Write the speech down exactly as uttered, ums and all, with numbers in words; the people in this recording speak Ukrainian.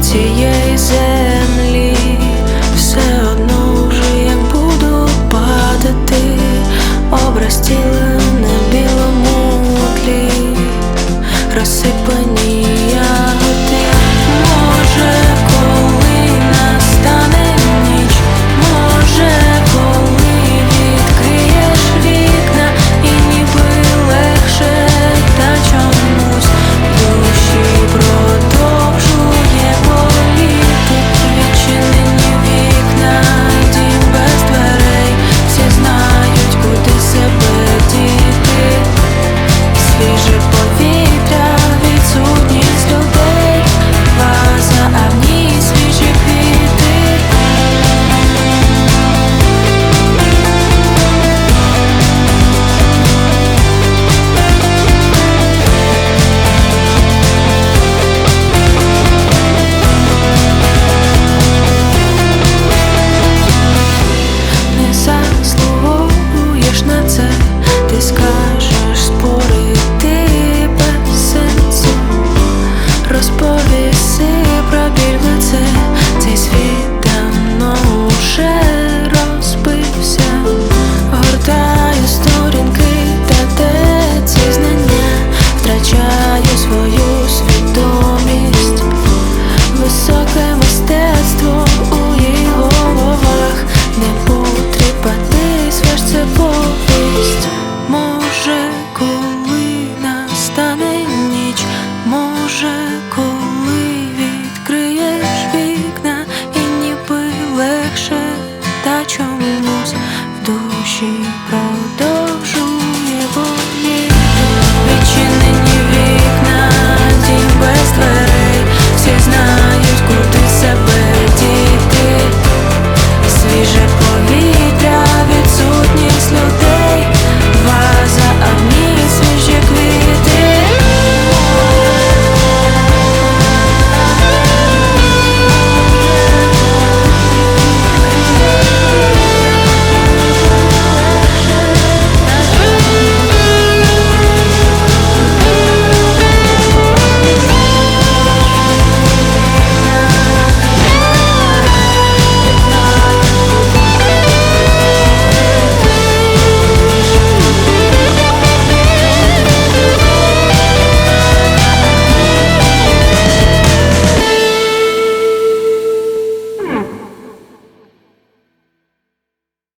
цієї землі. Все одно вже як буду падати, образ тіла на білому тлі, розсипані ягоди. Може, коли настане ніч, може, коли відкриєш вікна, і ніби легше, та чомусь душі продовжує боліти. Відчинені вікна, дім без дверей, всі знають, куди себе діти. Свіже повітря, відсутність людей, ваза, а в ній свіжі квіти. Не заслуговуєш на це, ти скажеш, спорити без сенсу. Розповіси про біль в лице, цей світ давно уже розбився. Гортаю сторінки, та де ці знання, втрачаю свою свідомість. Високе мистецтво у їх головах, не потріпатись, ваш це повість. Може, коли настане ніч, може, коли відкриєш вікна, і ніби легше, та чомусь в душі продовжує